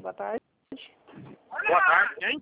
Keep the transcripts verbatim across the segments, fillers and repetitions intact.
boa tarde. Boa tarde, quem?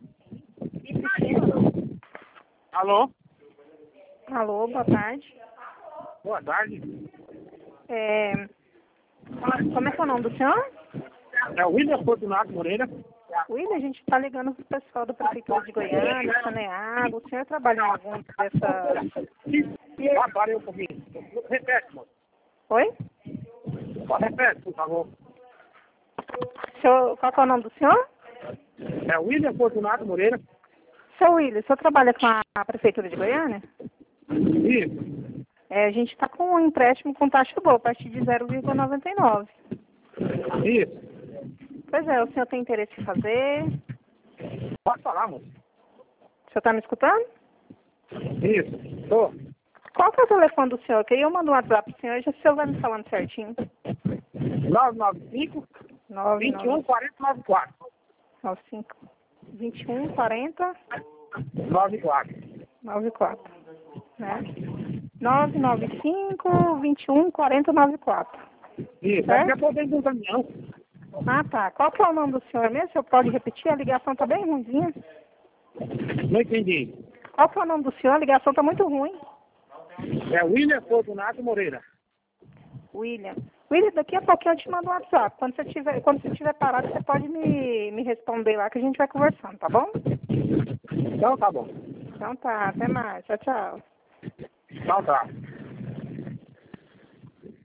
Alô? Alô, boa tarde. Boa tarde. É... Como é que é o nome do senhor? É o William Fortunato Moreira. William, a gente está ligando para o pessoal da Prefeitura de Goiânia, Saneago. O senhor trabalha em algum dessas... Ah, parei um pouquinho. Repete, moço. Oi? Repete, por favor. Senhor... Qual que é o nome do senhor? É o William Fortunato Moreira. Seu William, o senhor trabalha com a Prefeitura de Goiânia? Isso. É, a gente está com um empréstimo com taxa boa, a partir de zero vírgula noventa e nove. Isso. Pois é, o senhor tem interesse em fazer? Pode falar, moço. O senhor está me escutando? Isso. Tô. Qual que é o telefone do senhor? Que aí eu mando um WhatsApp pro senhor e já o senhor vai me falando certinho. nove nove cinco, nove vinte e um, quarenta, noventa e quatro. nove cinco, vinte e um, quarenta, noventa e quatro. noventa e quatro. Né? nove nove cinco, vinte e um, quarenta, noventa e quatro. Isso. Certo? É porque eu dentro do caminhão. Ah, tá. Qual que é o nome do senhor mesmo? O senhor pode repetir? A ligação tá bem ruimzinha. Não entendi. Qual que é o nome do senhor? A ligação tá muito ruim. É William Fortunato Moreira. William. William, daqui a pouquinho eu te mando um WhatsApp. Quando você tiver, quando você estiver parado, você pode me, me responder lá que a gente vai conversando, tá bom? Então tá bom. Então tá, até mais. Tchau, tchau. Então tá.